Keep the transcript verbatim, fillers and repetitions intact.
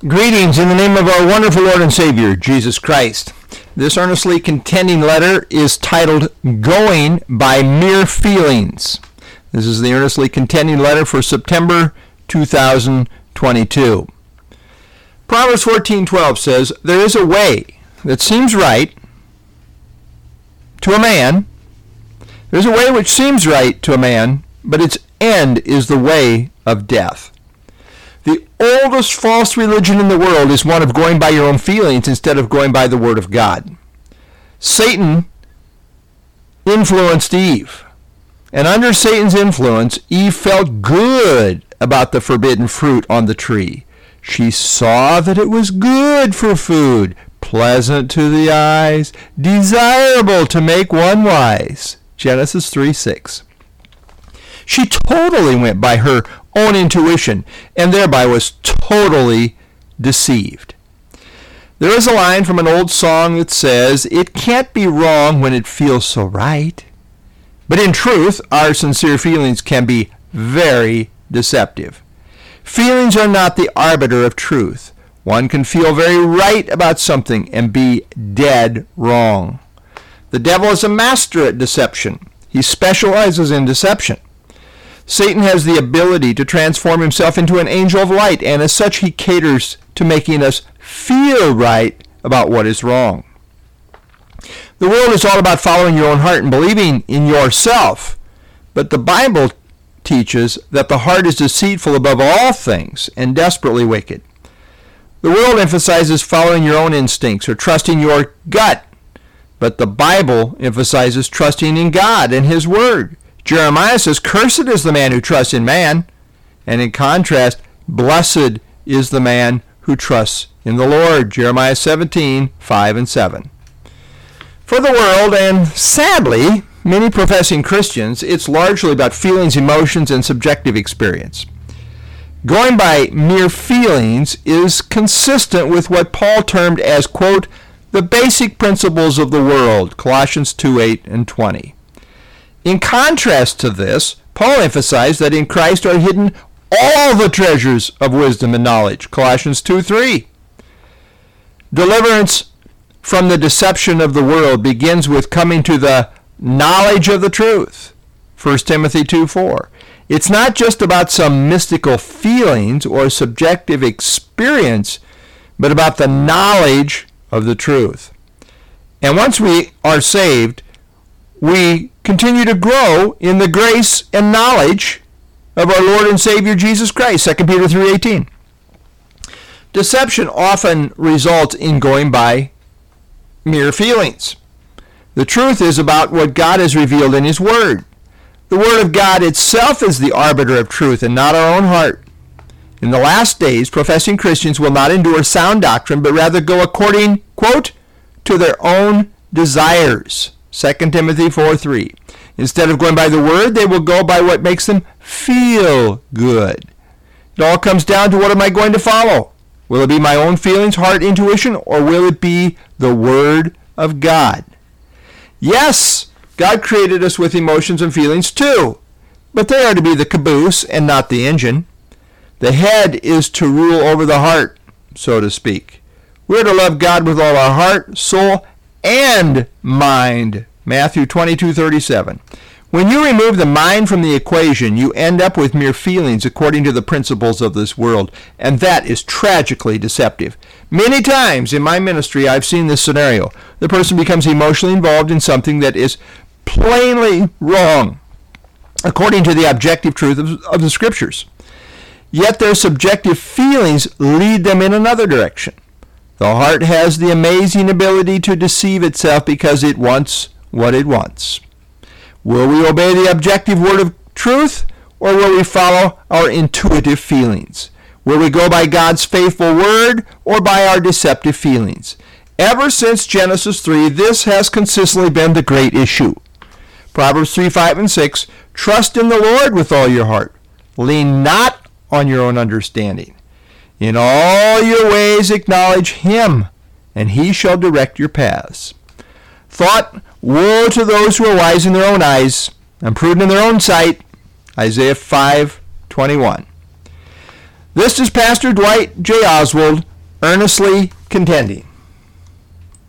Greetings in the name of our wonderful Lord and Savior, Jesus Christ. This earnestly contending letter is titled, Going by Mere Feelings. This is the earnestly contending letter for September two thousand twenty-two. Proverbs fourteen twelve says, There is a way that seems right to a man. There's a way which seems right to a man, but its end is the way of death. The oldest false religion in the world is one of going by your own feelings instead of going by the Word of God. Satan influenced Eve, and under Satan's influence, Eve felt good about the forbidden fruit on the tree. She saw that it was good for food, pleasant to the eyes, desirable to make one wise. Genesis three six. She totally went by her own intuition and thereby was totally deceived. There is a line from an old song that says, It can't be wrong when it feels so right. But in truth, our sincere feelings can be very deceptive. Feelings are not the arbiter of truth. One can feel very right about something and be dead wrong. The devil is a master at deception. He specializes in deception. Satan has the ability to transform himself into an angel of light, and as such he caters to making us feel right about what is wrong. The world is all about following your own heart and believing in yourself, but the Bible teaches that the heart is deceitful above all things and desperately wicked. The world emphasizes following your own instincts or trusting your gut, but the Bible emphasizes trusting in God and His Word. Jeremiah says, Cursed is the man who trusts in man, and in contrast, blessed is the man who trusts in the Lord. Jeremiah seventeen five and seven. For the world, and sadly, many professing Christians, it's largely about feelings, emotions, and subjective experience. Going by mere feelings is consistent with what Paul termed as, quote, the basic principles of the world, Colossians two eight and twenty. In contrast to this, Paul emphasized that in Christ are hidden all the treasures of wisdom and knowledge, Colossians two three. Deliverance from the deception of the world begins with coming to the knowledge of the truth, First Timothy two four. It's not just about some mystical feelings or subjective experience, but about the knowledge of the truth. And once we are saved, we continue to grow in the grace and knowledge of our Lord and Savior Jesus Christ, Second Peter three eighteen. Deception often results in going by mere feelings. The truth is about what God has revealed in His Word. The Word of God itself is the arbiter of truth and not our own heart. In the last days, professing Christians will not endure sound doctrine, but rather go according, quote, to their own desires, Second Timothy four three. Instead of going by the Word, they will go by what makes them feel good. It all comes down to what am I going to follow? Will it be my own feelings, heart, intuition, or will it be the Word of God? Yes, God created us with emotions and feelings too, but they are to be the caboose and not the engine. The head is to rule over the heart, so to speak. We're to love God with all our heart, soul, and mind. Matthew twenty-two thirty-seven. When you remove the mind from the equation, you end up with mere feelings according to the principles of this world, and that is tragically deceptive. Many times in my ministry, I've seen this scenario. The person becomes emotionally involved in something that is plainly wrong, according to the objective truth of, of the Scriptures. Yet their subjective feelings lead them in another direction. The heart has the amazing ability to deceive itself because it wants what it wants. Will we obey the objective word of truth, or will we follow our intuitive feelings? Will we go by God's faithful word, or by our deceptive feelings? Ever since Genesis three, this has consistently been the great issue. Proverbs three five and six, Trust in the Lord with all your heart. Lean not on your own understanding. In all your ways acknowledge Him, and He shall direct your paths. Thought, woe to those who are wise in their own eyes and prudent in their own sight. Isaiah five twenty-one. This is Pastor Dwight J. Oswald earnestly contending.